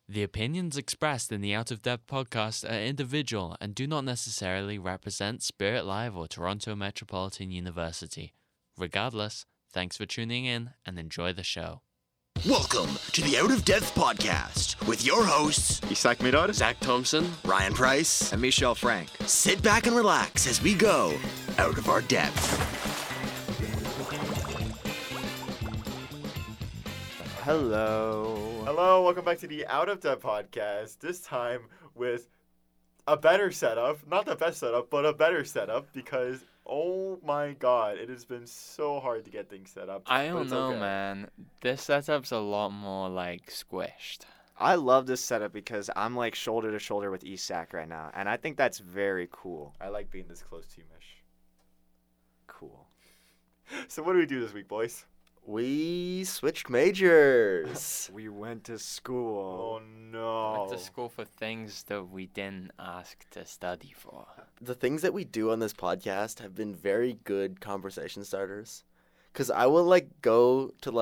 The opinions expressed in the Out of Depth podcast are individual and do not necessarily represent Spirit Live or Toronto Metropolitan University. Regardless, thanks for tuning in and enjoy the show. Welcome to the Out of Depth podcast with your hosts, Isak Mirar, Zach Thompson, Ryan Price, and Michelle Frank. Sit back and relax as we go out of our depth. Hello, welcome back to the Out of Depth podcast. This time with a better setup. Not the best setup, but a better setup because, oh my god, it has been so hard to get things set up. I don't know, man. This setup's a lot more, squished. I love this setup because I'm, shoulder to shoulder with Isak right now, and I think that's very cool. I like being this close to you, Mish. Cool. So what do we do this week, boys? We switched majors. We went to school. Oh, no. Went to school for things that we didn't ask to study for. The things that we do on this podcast have been very good conversation starters. Because I will, go to,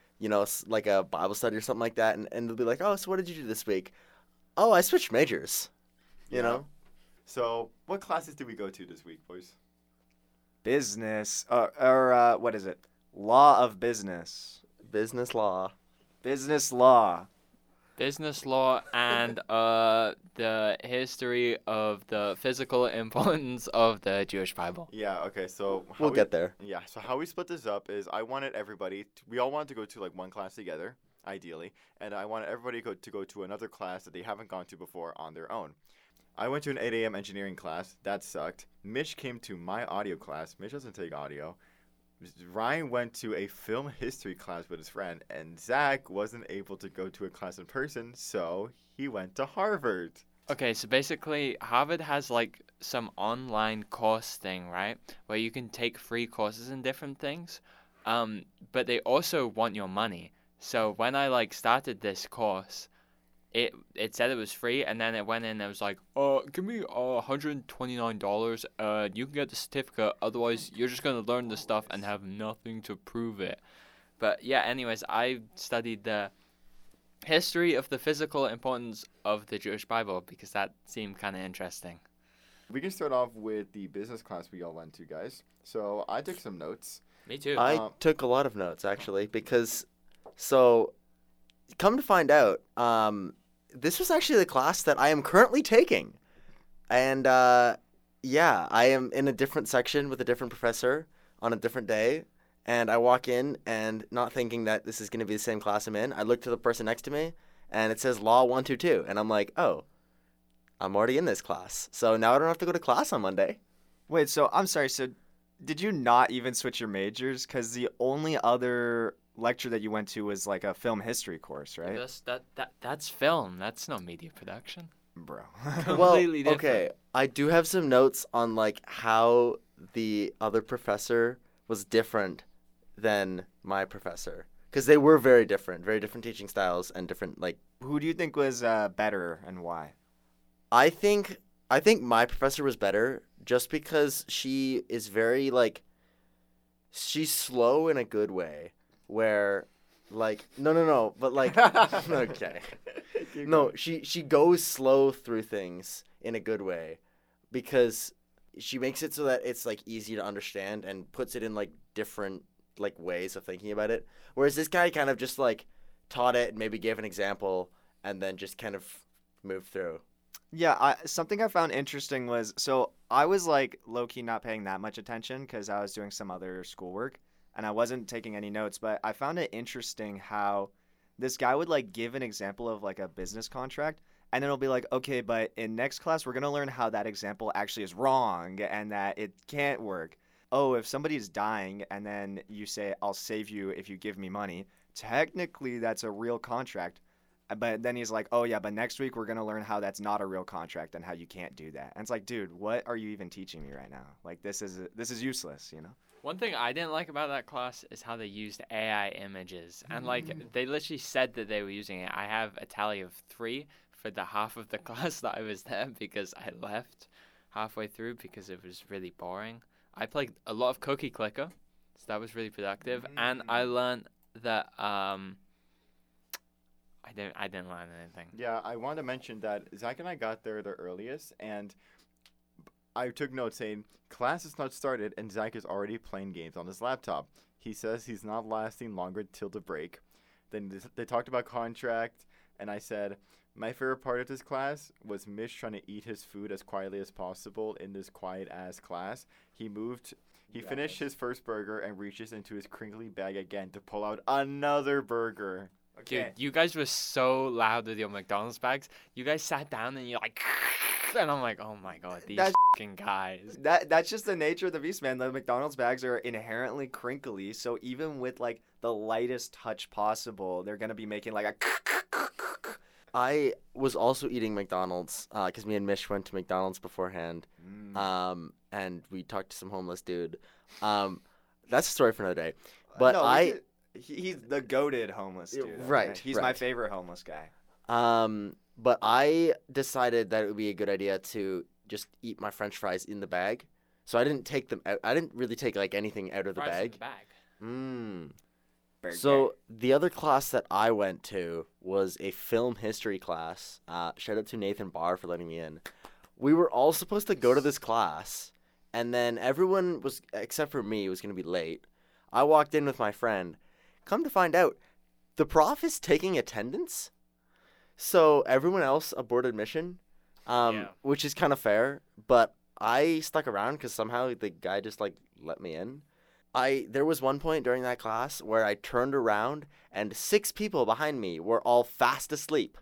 a Bible study or something like that, and they'll be like, oh, so what did you do this week? Oh, I switched majors, you know? So what classes did we go to this week, boys? Business, what is it? Law of business. Business law. Business law. Business law and the history of the physical importance of the Jewish Bible. Yeah, okay, so... We'll get there. Yeah, so how we split this up is I wanted everybody... we all wanted to go to, one class together, ideally, and I wanted everybody to go to another class that they haven't gone to before on their own. I went to an 8 a.m. engineering class. That sucked. Mitch came to my audio class. Mitch doesn't take audio. Ryan went to a film history class with his friend, and Zach wasn't able to go to a class in person, so he went to Harvard. Okay, so basically, Harvard has, some online course thing, right? Where you can take free courses in different things, but they also want your money. So when I, started this course, it said it was free, and then it went in and it was like, give me $129, you can get the certificate, otherwise you're just going to learn the stuff and have nothing to prove it. But yeah, anyways, I studied the history of the physical importance of the Jewish Bible because that seemed kind of interesting. We can start off with the business class we all went to, guys. So I took some notes. Me too. I took a lot of notes, actually, because, so, come to find out, this was actually the class that I am currently taking. And, yeah, I am in a different section with a different professor on a different day. And I walk in and not thinking that this is going to be the same class I'm in, I look to the person next to me and it says Law 122. And I'm like, oh, I'm already in this class. So now I don't have to go to class on Monday. Wait, so I'm sorry. So did you not even switch your majors? Because the only other lecture that you went to was a film history course, right? That's film. That's not media production. Bro. Completely different. Okay, I do have some notes on how the other professor was different than my professor, because they were very different teaching styles and different Who do you think was better and why? I think my professor was better just because she is very she's slow in a good way. Where, no, but okay. No, she goes slow through things in a good way because she makes it so that it's, easy to understand and puts it in, different, ways of thinking about it. Whereas this guy kind of just, taught it and maybe gave an example and then just kind of moved through. Yeah, something I found interesting was, so I was, low-key not paying that much attention because I was doing some other schoolwork. And I wasn't taking any notes, but I found it interesting how this guy would give an example of a business contract, and then it'll be okay, but in next class we're gonna learn how that example actually is wrong and that it can't work. Oh, if somebody's dying and then you say I'll save you if you give me money, technically that's a real contract. But then he's like, oh yeah, but next week we're gonna learn how that's not a real contract and how you can't do that. And it's dude, what are you even teaching me right now? This is useless, you know. One thing I didn't like about that class is how they used AI images. And, they literally said that they were using it. I have a tally of 3 for the half of the class that I was there because I left halfway through because it was really boring. I played a lot of Cookie Clicker, so that was really productive. And I learned that I I didn't learn anything. Yeah, I want to mention that Zach and I got there the earliest, and I took notes saying class is not started, and Zach is already playing games on his laptop. He says he's not lasting longer till the break. Then they talked about contract, and I said my favorite part of this class was Mish trying to eat his food as quietly as possible in this quiet ass class. He finished his first burger and reaches into his crinkly bag again to pull out another burger. Dude, you guys were so loud with your McDonald's bags. You guys sat down and you're like, and I'm like, oh my god, these That's- fucking guys. That's just the nature of the beast, man. The McDonald's bags are inherently crinkly, so even with like the lightest touch possible, they're gonna be making like a. I was also eating McDonald's because me and Mish went to McDonald's beforehand, and we talked to some homeless dude. That's a story for another day. But No, he's the goated homeless dude. Right, Okay? He's my right. favorite homeless guy. But I decided that it would be a good idea to just eat my French fries in the bag. So I didn't take them out. I didn't really take like anything out of the Fries in bag. the bag. Burger. So the other class that I went to was a film history class. Shout out to Nathan Barr for letting me in. We were all supposed to go to this class, and then everyone was, except for me, was going to be late. I walked in with my friend. Come to find out, the prof is taking attendance. So everyone else aborted mission, Yeah. which is kind of fair. But I stuck around because somehow the guy just like let me in. There was one point during that class where I turned around and 6 people behind me were all fast asleep.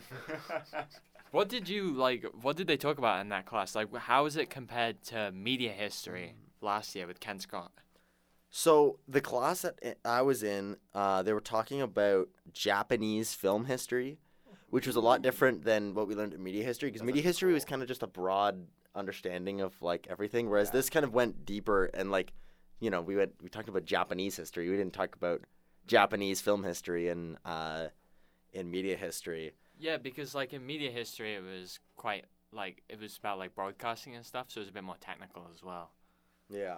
What did they talk about in that class? Like, how is it compared to media history last year with Ken Scott? So the class that I was in, they were talking about Japanese film history, which was a lot different than what we learned in media history, because media history was kind of just a broad understanding of like everything, whereas this kind of went deeper and like, you know, we talked about Japanese history. We didn't talk about Japanese film history and in media history. Yeah, because like in media history, it was quite like it was about like broadcasting and stuff, so it was a bit more technical as well. Yeah.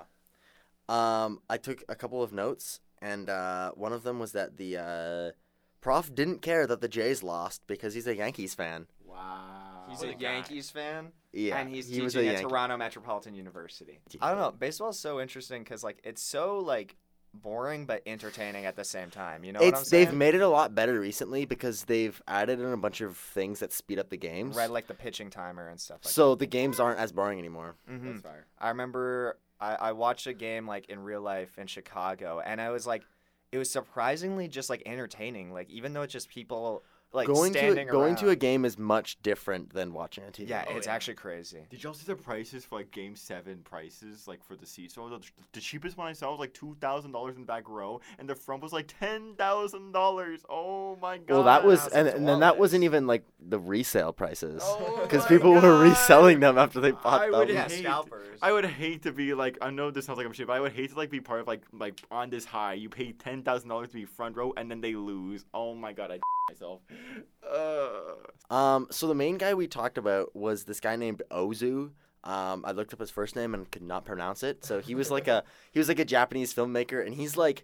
I took a couple of notes, and one of them was that the prof didn't care that the Jays lost because he's a Yankees fan. Wow. He's What a a guy. Yankees fan, Yeah, and he's he was teaching a at Yankee. Toronto Metropolitan University. I don't know. Baseball is so interesting because like it's so like boring but entertaining at the same time. You know what I'm saying? They've made it a lot better recently because they've added in a bunch of things that speed up the games. Right, like the pitching timer and stuff like So the games aren't as boring anymore. that. That's fire. I remember I watched a game like in real life in Chicago, and I was like, it was surprisingly just like entertaining. Like even though it's just people like going standing to a around. game is much different than watching on TV. Yeah, Oh, it's yeah. actually crazy. Did y'all see the prices for like Game 7 prices, like for the seats? So the cheapest one I saw was like $2,000 in the back row, and the front was like $10,000. Oh my god! Well, that was That's and then that wasn't flawless. even like the resale prices Oh because my people were God. reselling them after they bought I them. would Yeah, hate- scalpers. I would hate to be like, I know this sounds like I'm shit, but I would hate to like be part of like on this high. You pay $10,000 to be front row, and then they lose. Oh my god, I myself. So the main guy we talked about was this guy named Ozu. I looked up his first name and could not pronounce it. So he was like a Japanese filmmaker, and he's like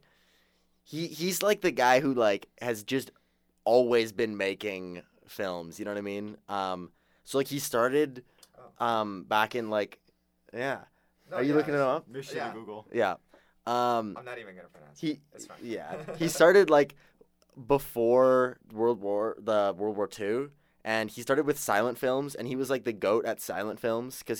the guy who like has just always been making films. You know what I mean? So like he started back in like No, Are you yeah, looking it up? Mission Yeah. to Google. Yeah. I'm not even gonna pronounce it. It's fine. He started like before World War II, and he started with silent films, and he was like the goat at silent films because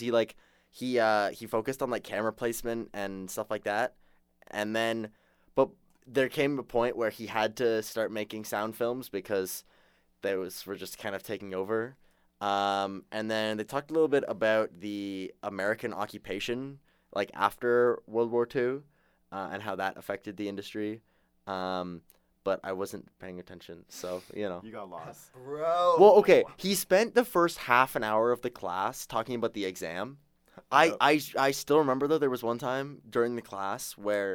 he focused on like camera placement and stuff like that, and then but there came a point where he had to start making sound films because those were just kind of taking over. And then they talked a little bit about the American occupation, like after World War II, and how that affected the industry. But I wasn't paying attention, so, you know. You got lost. Bro. Well, okay, he spent the first half an hour of the class talking about the exam. I still remember, though, there was one time during the class where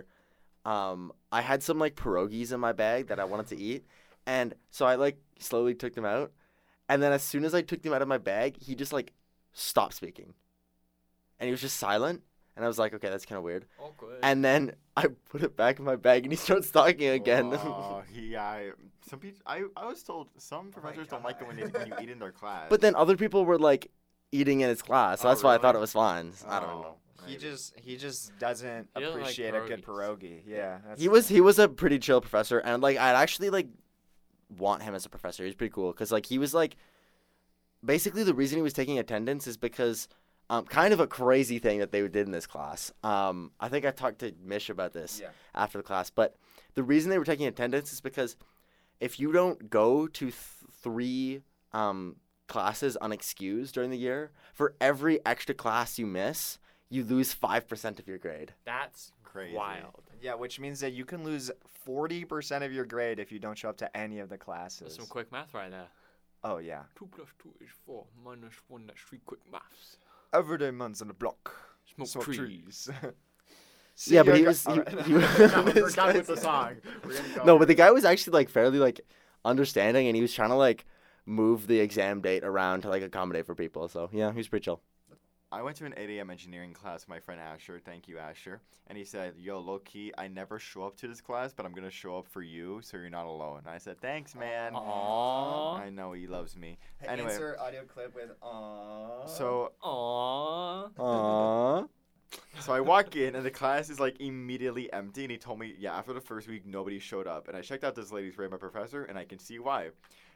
I had some, like, pierogies in my bag that I wanted to eat, and so I, like, slowly took them out. And then as soon as I took them out of my bag, he just, like, stopped speaking. And he was just silent. And I was like, okay, that's kind of weird. Awkward. And then I put it back in my bag, and he starts talking again. Some people. I was told some professors don't like it when you eat in their class. But then other people were like eating in his class, so Oh, that's why I thought really? it was fine. I don't know. He maybe. just doesn't He doesn't like appreciate a good pierogies. pierogi. Yeah. That's, He was a pretty chill professor, and like I'd actually like want him as a professor. He's pretty cool because like he was like basically the reason he was taking attendance is because kind of a crazy thing that they did in this class. I think I talked to Mish about this Yeah. after the class, but the reason they were taking attendance is because if you don't go to 3 classes unexcused during the year, for every extra class you miss, you lose 5% of your grade. That's Crazy. wild. Yeah, which means that you can lose 40% of your grade if you don't show up to any of the That's classes. some quick math right there. Oh yeah. 2 plus 2 is 4 minus 1. That's 3 quick maths. Everyday man's on the block. Smoke trees. See Yeah, but ya, he gu- was. Alright. He We're was done with the song. We're gonna go. No, but the guy was actually like fairly like understanding, and he was trying to like move the exam date around to like accommodate for people. So yeah, he was pretty chill. I went to an 8 a.m. engineering class with my friend Asher. Thank you, Asher. And he said, yo, low-key, I never show up to this class, but I'm going to show up for you so you're not alone. I said, thanks, man. Aww. I know he loves me. Anyway, Insert audio clip with aww. so Aww. Aww. so I walk in, and the class is, like, immediately empty. And he told me, yeah, after the first week, nobody showed up. And I checked out this lady's rate, my professor, and I can see why.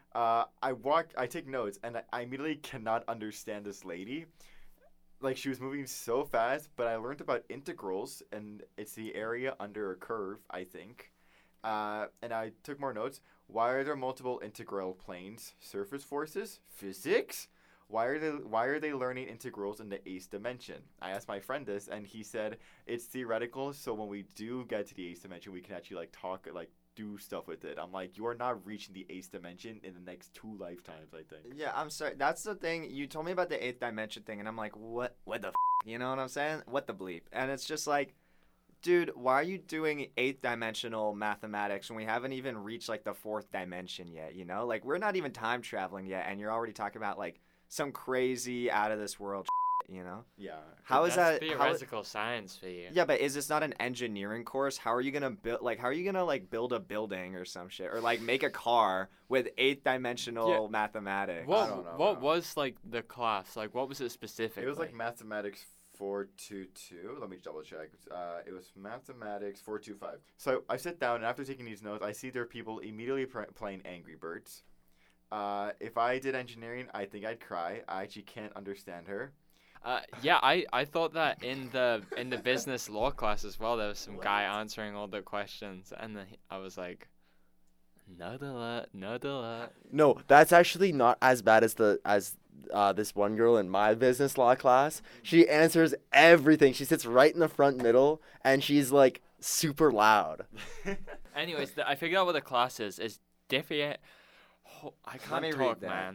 I take notes, and I immediately cannot understand this lady. Like, she was moving so fast, but I learned about integrals, and it's the area under a curve, I think. And I took more notes. Why are there multiple integral planes? Surface forces? Physics? Why are they learning integrals in the 8th dimension? I asked my friend this, and he said it's theoretical, so when we do get to the 8th dimension, we can actually, like, talk, like, do stuff with it. I'm like, you are not reaching the 8th dimension in the next 2 lifetimes, I think. Yeah, I'm sorry. That's the thing. You told me about the 8th dimension thing, and I'm like, what the f-? You know what I'm saying? What the bleep? And it's just like, dude, why are you doing 8th dimensional mathematics when we haven't even reached, like, the 4th dimension yet, you know? Like, we're not even time traveling yet, and you're already talking about, like, some crazy out-of-this-world you know? Yeah. How is That's that? theoretical science for you. Yeah, but is this not an engineering course? How are you gonna build? Like, how are you gonna like build a building or some shit, or like make a car with 8th-dimensional mathematics? I don't know, What bro. was like the class? Like, what was it specifically? It was like mathematics 422. Let me double check. It was mathematics 425. So I sit down, and after taking these notes, I see there are people immediately playing Angry Birds. If I did engineering, I think I'd cry. I actually can't understand her. Yeah, I thought that in the business law class as well, there was some guy answering all the questions, and then I was like, nerd alert, nerd alert. No, that's actually not as bad as this one girl in my business law class. She answers everything. She sits right in the front middle, and she's like super loud. Anyways, I figured out what the class is. It's different. I Let can't me talk, read that. man.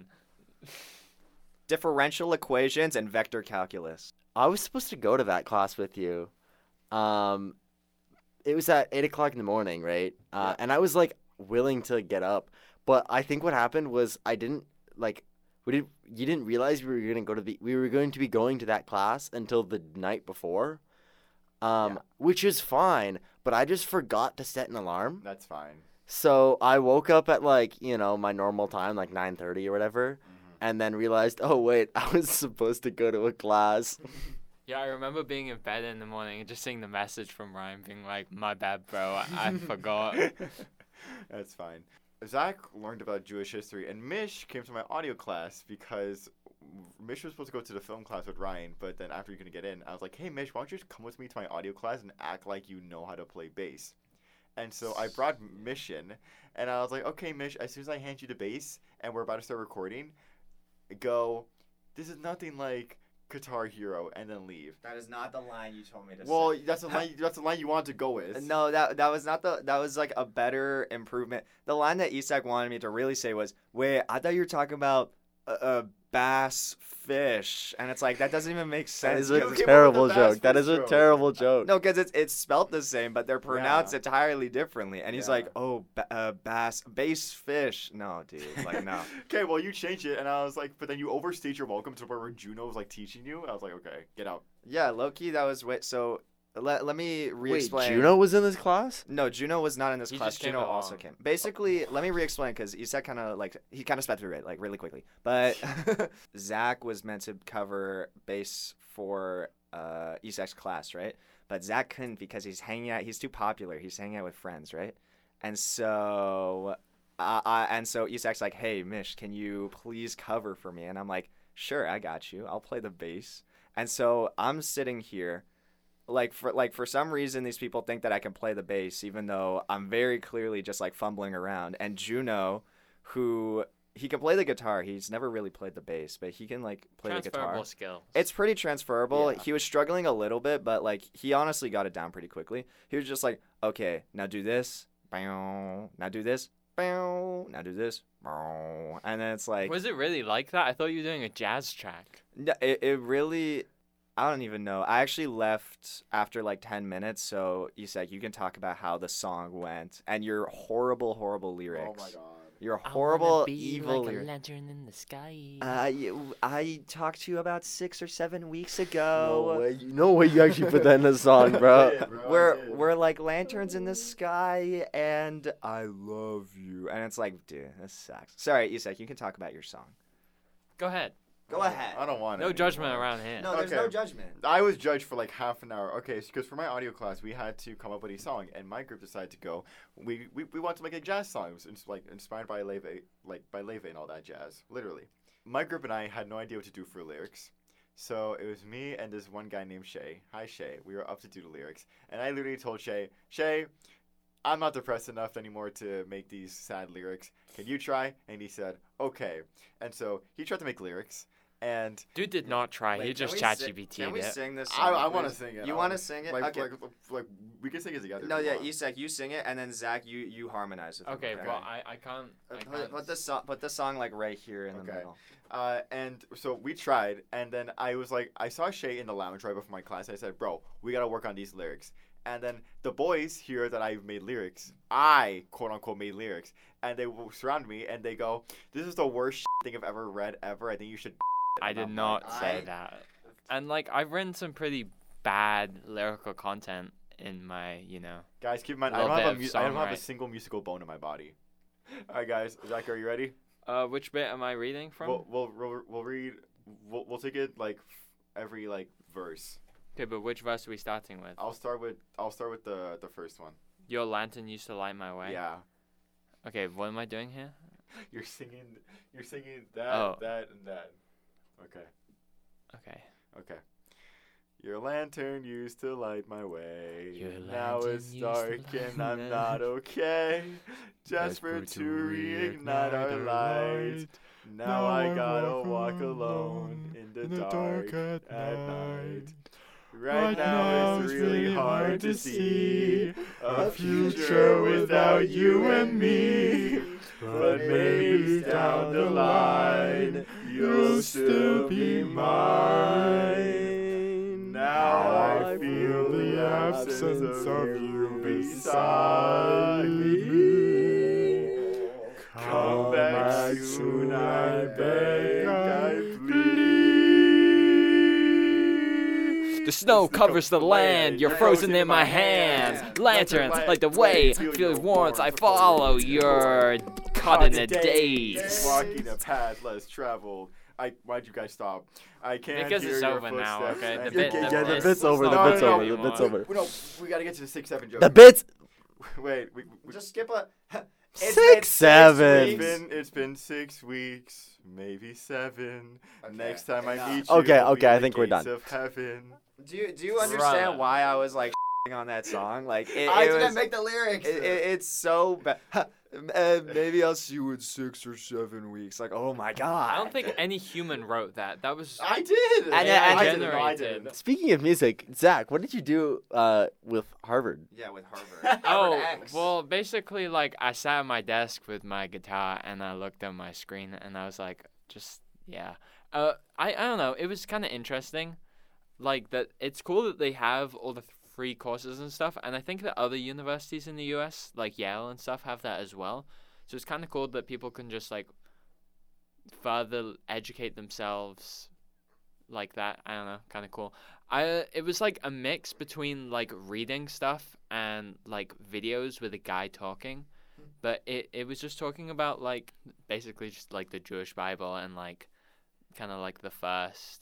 Differential equations and vector calculus. I was supposed to go to that class with you. It was at 8:00 in the morning, right? And I was like willing to get up, but I think what happened was I didn't like. You didn't realize we were going to be going to that class until the night before, which is fine. But I just forgot to set an alarm. That's fine. So I woke up at like my normal time, like 9:30 or whatever, and then realized, oh wait, I was supposed to go to a class. Yeah, I remember being in bed in the morning and just seeing the message from Ryan being like, "My bad, bro. I forgot." That's fine. Zach learned about Jewish history, and Mish came to my audio class because Mish was supposed to go to the film class with Ryan, but then after you're going to get in, I was like, hey, Mish, why don't you just come with me to my audio class and act like you know how to play bass? And so I brought Mish in, and I was like, okay, Mish, as soon as I hand you the bass and we're about to start recording, go, this is nothing like Guitar Hero, and then leave. That is not the line you told me to Well, say. that's the line you wanted to go with. No, that was not that was like a better improvement. The line that Isak wanted me to really say was, "Wait, I thought you were talking about bass fish, and it's like that doesn't even make That sense. is You a came up with the terrible bass joke. That fish is a joke. terrible joke. No, because it's spelt the same, but they're pronounced Yeah. entirely differently. And he's Yeah. like, "Oh, bass fish." No, dude, like no. Okay, well you changed it, and I was like, but then you overstayed your welcome to the point where Juno was like teaching you. I was like, okay, get out. Yeah, low-key, that was so. Let me Wait, re-explain. Juno was in this class? No, Juno was not in this He class. just came Juno also along. came. Basically, let me re-explain because Isak kind of he kind of sped through it like really quickly. But Zach was meant to cover bass for Isak's class, right? But Zach couldn't because he's hanging out. He's too popular. He's hanging out with friends, right? And so, Isak's like, "Hey, Mish, can you please cover for me?" And I'm like, "Sure, I got you. I'll play the bass." And so I'm sitting here. For some reason these people think that I can play the bass even though I'm very clearly just like fumbling around. And Juno, who he can play the guitar, he's never really played the bass, but he can like play the guitar. Transferable skills. It's pretty transferable. Yeah. He was struggling a little bit, but like he honestly got it down pretty quickly. He was just like, "Okay, now do this. Bow. Now do this. Bow. Now do this." Bow. And then it's like Was it really like that? I thought you were doing a jazz track. no, it really, I don't even know. I actually left after like 10 minutes, so Isak, you can talk about how the song went and your horrible, horrible lyrics. Oh my god. Your horrible, be evil like a lyrics. lantern in the sky. I talked to you about 6 or 7 weeks No ago. way. No way you actually put that in the song, bro. Yeah, bro, I We're did. we're like lanterns in the sky, and I love you. And it's like, dude, this sucks. Sorry, Isak, you can talk about your song. Go ahead. Go ahead. I don't want No it judgment anymore. around here. No, there's no Okay. judgment. I was judged for like half an hour. Okay, because for my audio class, we had to come up with a song, and my group decided to go. We wanted to make a jazz song. It was inspired by Leve, and all that jazz. Literally, my group and I had no idea what to do for lyrics, so it was me and this one guy named Shay. Hi Shay. We were up to do the lyrics, and I literally told Shay, I'm not depressed enough anymore to make these sad lyrics. Can you try? And he said, okay. And so he tried to make lyrics, and Dude did not try. He just chat GPT'd Can we it. sing this I song? want to please? sing it. You want to sing it? Like, Okay. like we can sing it together. No, if you yeah, want. Isak, you sing it, and then Zach, you harmonize with Okay, him. well, I can't. I can't. Put the song like right here in the Okay. middle. And so we tried, and then I was like, I saw Shay in the lounge right before my class. I said, bro, we gotta work on these lyrics. And then the boys hear that I made lyrics. I quote unquote made lyrics, and they will surround me and they go, "This is the worst thing I've ever read ever. I think you should." I And did I'm not like, say I- that. And like, I've written some pretty bad lyrical content in my, Guys, keep in mind, Little I bit don't of have a songwriting. single musical bone in my body. All right, guys, Zach, are you ready? Which bit am I reading from? We'll read. We'll take it like every like verse. Okay, but which verse are we starting with? I'll start with the first one. Your lantern used to light my way. Yeah. Okay, what am I doing here? You're singing that, Oh. that, and that. Okay. Okay. Okay. Your lantern used to light my way. Your Now lantern it's used to dark light and I'm my- not okay. Desperate to reignite our light. Now I gotta walk alone in the dark at night. Right now it's really hard to see a future without you and me. But maybe down the line you'll still be mine. Now I feel the absence of you beside me. Come back soon, I beg, I plead. The snow covers the land, you're frozen in my hands. Lanterns light the way, feel the warmth, I follow. You're caught in a daze. Walking a path less traveled. Why'd you guys stop? I can't Because hear it's your over now, footsteps okay? and The bit- your the yeah, the bit- bit's over, the No, bit's no, over, no, the bit's no. over. No, we gotta get to the 6-7 joke. The bits! Wait, we Just skip a. It's 6, been 7. weeks. it's been 6 weeks, maybe 7. Okay, Next time I enough. meet you, Okay, it'll be okay, I the think we're gates done. Of heaven. Do you understand Bruh. why I was like on that song? Like it I it didn't was, make the lyrics. it's so bad. Maybe I'll see you in 6 or 7 weeks. Like, oh my god. I don't think any human wrote that. That was. I did. And- I and- didn't, no, I generated. didn't. Speaking of music, Zach, what did you do with Harvard? Yeah, with Harvard. Oh, Harvard X. well, basically, like, I sat at my desk with my guitar and I looked at my screen and I was like, just Yeah. I don't know. It was kind of interesting, like that. It's cool that they have all the free courses and stuff, and I think that other universities in the U.S. like Yale and stuff have that as well. So it's kind of cool that people can just like further educate themselves like that. I don't know, kind of cool. It was like a mix between like reading stuff and like videos with a guy talking, but it was just talking about like basically just like the Jewish Bible and like kind of like the first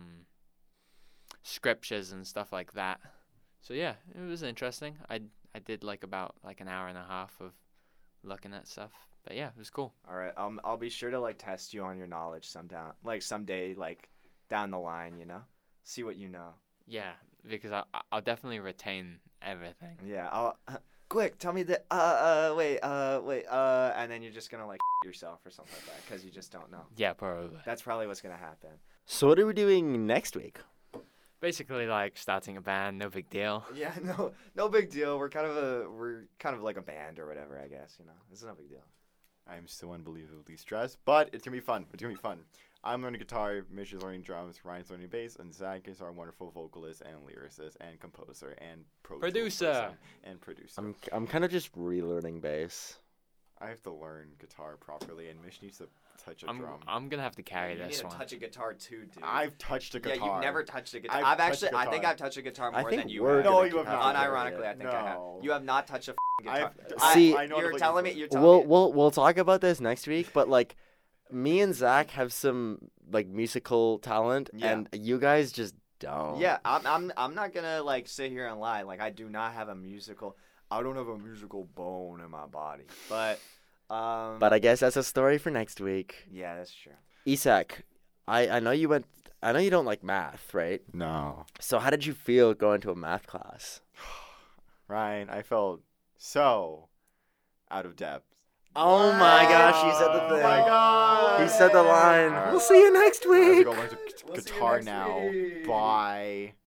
scriptures and stuff like that. So yeah, it was interesting. I did like about like an hour and a half of looking at stuff. But yeah, it was cool. All right, I'll be sure to like test you on your knowledge someday, like down the line, you know, see what you know. Yeah, because I'll definitely retain everything. Yeah, I'll quick tell me that wait and then you're just gonna like yourself or something like that because you just don't know. Yeah, probably. That's probably what's gonna happen. So what are we doing next week? Basically, like starting a band, no big deal. Yeah, no big deal. We're kind of like a band or whatever, I guess. You know, it's no big deal. I'm so unbelievably stressed, but it's gonna be fun. It's gonna be fun. I'm learning guitar, Mitch is learning drums, Ryan's learning bass, and Zach is our wonderful vocalist and lyricist and composer and Producer. Producer. I'm kind of just relearning bass. I have to learn guitar properly, and Mitch needs to touch a I'm drum. I'm gonna have to carry You need this to one. touch a guitar too, dude. I've touched a guitar. Yeah, you've never touched a guitar. I've I've touched actually, a I think guitar. I've touched a guitar I more think than you we're have. No, gonna you have have not. to Unironically, I think I have. No. You have not touched a guitar. See, I know you're what telling you're me. You're saying. telling me. We'll talk about this next week, but like me and Zach have some like musical talent, Yeah. and you guys just don't. Yeah, I'm not gonna like sit here and lie. Like I do not have a musical. I don't have a musical bone in my body. But But I guess that's a story for next week. yeah, that's true. Isak, I know you went. I know you don't like math, right? No. So how did you feel going to a math class? Ryan, I felt so out of depth. Oh my gosh, he said the Oh thing. my God. He said the line. Alright. We'll see you next I have to week. go learn We'll see you guitar next now. week. Bye.